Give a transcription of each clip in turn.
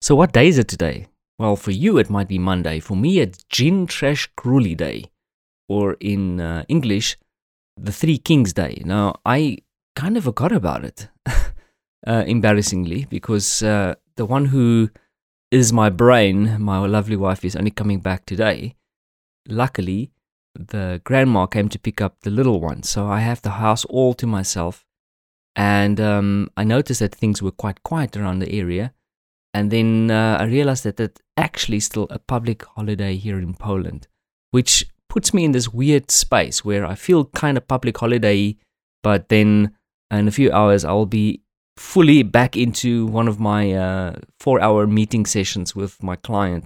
So what day is it today? Well, for you it might be Monday. For me it's Gin Trash Kruli Day. Or in English, the Three Kings Day. Now, I kind of forgot about it, embarrassingly, because the one who is my brain, my lovely wife, is only coming back today. Luckily, the grandma came to pick up the little one, so I have the house all to myself. And I noticed that things were quite quiet around the area. And then I realized that it's actually still a public holiday here in Poland, which puts me in this weird space where I feel kind of public holiday, but then in a few hours I'll be fully back into one of my 4-hour meeting sessions with my client.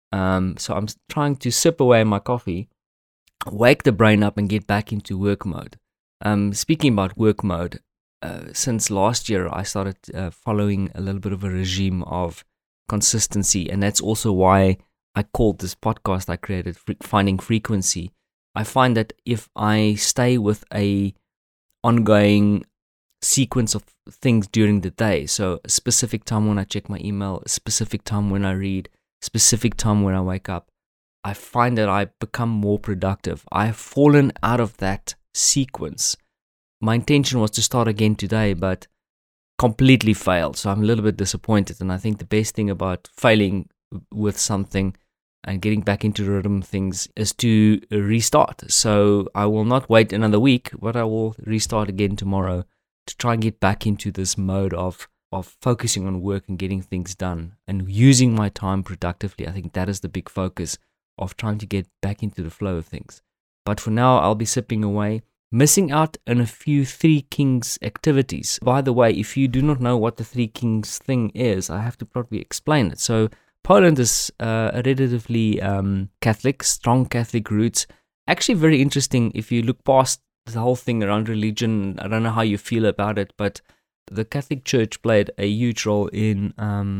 So I'm trying to sip away my coffee, wake the brain up and get back into work mode. Speaking about work mode, since last year I started following a little bit of a regime of consistency, and that's also why I called this podcast I created Finding Frequency. I find that if I stay with a ongoing sequence of things during the day, so a specific time when I check my email, a specific time when I read, specific time when I wake up, I find that I become more productive. I have fallen out of that sequence. My intention was to start again today, but completely failed. So I'm a little bit disappointed. And I think the best thing about failing with something and getting back into rhythm things is to restart. So I will not wait another week, but I will restart again tomorrow to try and get back into this mode of focusing on work and getting things done and using my time productively. I think that is the big focus of trying to get back into the flow of things. But for now, I'll be sipping away, missing out on a few Three Kings activities. By the way, if you do not know what the Three Kings thing is, I have to probably explain it. So Poland is a relatively Catholic, strong Catholic roots. Actually very interesting if you look past the whole thing around religion. I don't know how you feel about it, but the Catholic Church played a huge role in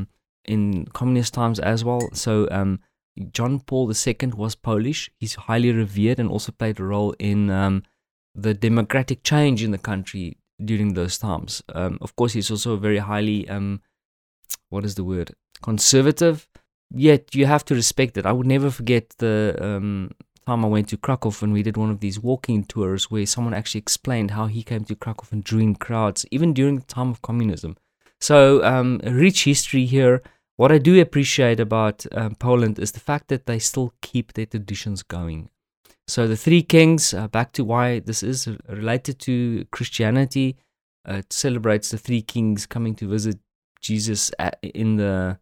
communist times as well. So John Paul II was Polish. He's highly revered and also played a role in the democratic change in the country during those times. Of course, he's also very highly, conservative. Yet you have to respect it. I would never forget the time I went to Krakow and we did one of these walking tours where someone actually explained how he came to Krakow and drew in crowds, even during the time of communism. So a rich history here. What I do appreciate about Poland is the fact that they still keep their traditions going. So the Three Kings, back to why this is related to Christianity. It celebrates the Three Kings coming to visit Jesus in the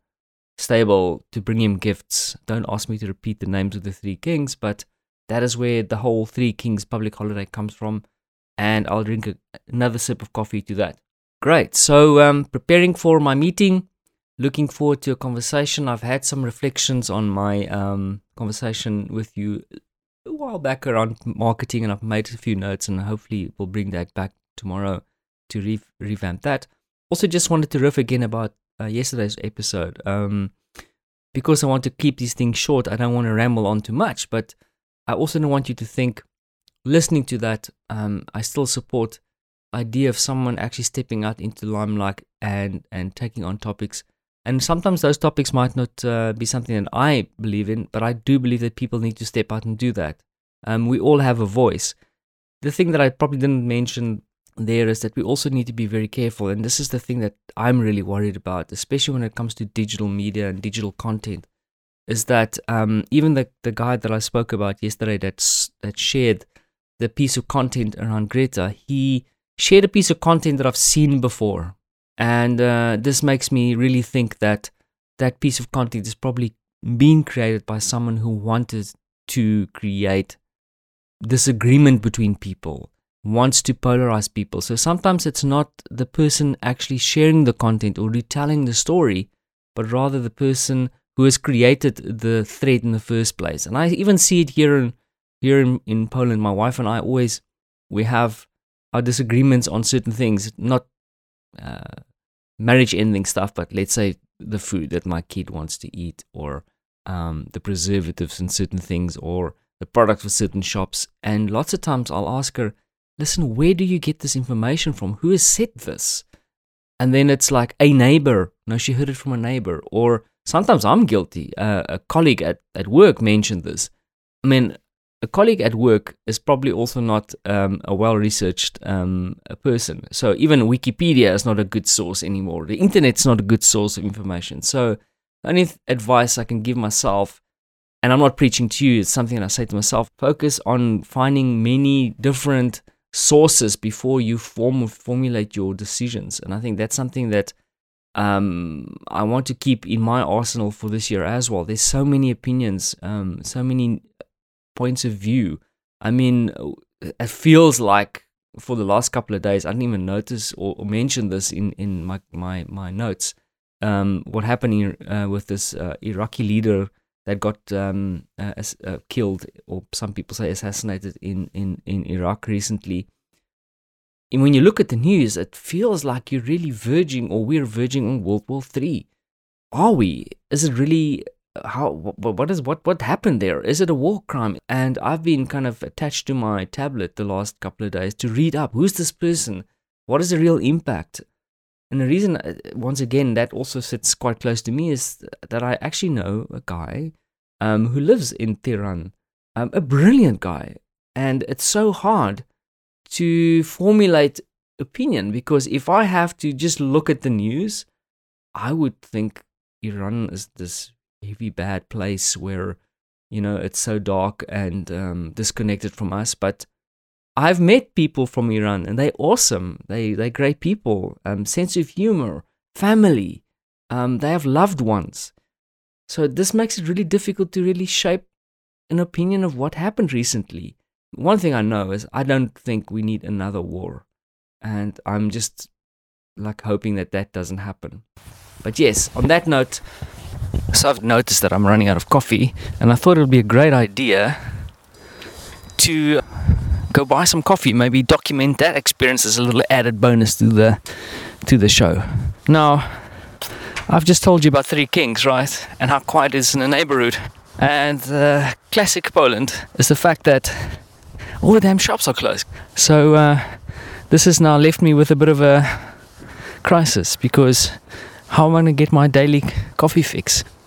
stable to bring him gifts. Don't ask me to repeat the names of the Three Kings, but that is where the whole Three Kings public holiday comes from. And I'll drink another sip of coffee to that. Great. So preparing for my meeting, looking forward to a conversation. I've had some reflections on my conversation with you a while back around marketing, and I've made a few notes, and hopefully we'll bring that back tomorrow to revamp that. Also, just wanted to riff again about yesterday's episode. Because I want to keep these things short, I don't want to ramble on too much, but I also don't want you to think, listening to that, I still support the idea of someone actually stepping out into the limelight and taking on topics. And sometimes those topics might not be something that I believe in, but I do believe that people need to step out and do that. We all have a voice. The thing that I probably didn't mention there is that we also need to be very careful, and this is the thing that I'm really worried about, especially when it comes to digital media and digital content, is that even the guy that I spoke about yesterday that shared the piece of content around Greta, he shared a piece of content that I've seen before. And this makes me really think that that piece of content is probably being created by someone who wanted to create disagreement between people, wants to polarize people. So sometimes it's not the person actually sharing the content or retelling the story, but rather the person who has created the thread in the first place. And I even see it here in Poland. My wife and I we have our disagreements on certain things, not marriage ending stuff, but let's say the food that my kid wants to eat, or the preservatives in certain things, or the products for certain shops. And lots of times I'll ask her, listen, where do you get this information from? Who has said this? And then it's like a neighbor. No, she heard it from a neighbor. Or sometimes I'm guilty. A colleague at work mentioned this. I mean, a colleague at work is probably also not a well-researched person. So even Wikipedia is not a good source anymore. The internet's not a good source of information. So the only advice I can give myself, and I'm not preaching to you, it's something that I say to myself, focus on finding many different sources before you formulate your decisions. And I think that's something that I want to keep in my arsenal for this year as well. There's so many opinions, so many points of view. I mean, it feels like for the last couple of days, I didn't even notice or mention this in my notes. What happened with this Iraqi leader that got killed, or some people say assassinated in Iraq recently. And when you look at the news, it feels like you're really verging, or we're verging on World War III. Are we? Is it really? What happened there? Is it a war crime? And I've been kind of attached to my tablet the last couple of days to read up. Who's this person? What is the real impact? And the reason, once again, that also sits quite close to me is that I actually know a guy who lives in Tehran, a brilliant guy. And it's so hard to formulate opinion, because if I have to just look at the news, I would think Iran is this heavy bad place where, it's so dark and disconnected from us. But I've met people from Iran, and they're awesome. They're great people. Sense of humor, family. They have loved ones. So this makes it really difficult to really shape an opinion of what happened recently. One thing I know is I don't think we need another war, and I'm just hoping that doesn't happen. But yes, on that note, so I've noticed that I'm running out of coffee, and I thought it would be a great idea to go buy some coffee, maybe document that experience as a little added bonus to the show. Now, I've just told you about Three Kings, right? And how quiet it is in the neighborhood. And classic Poland is the fact that all the damn shops are closed. So this has now left me with a bit of a crisis, because how am I going to get my daily coffee fix?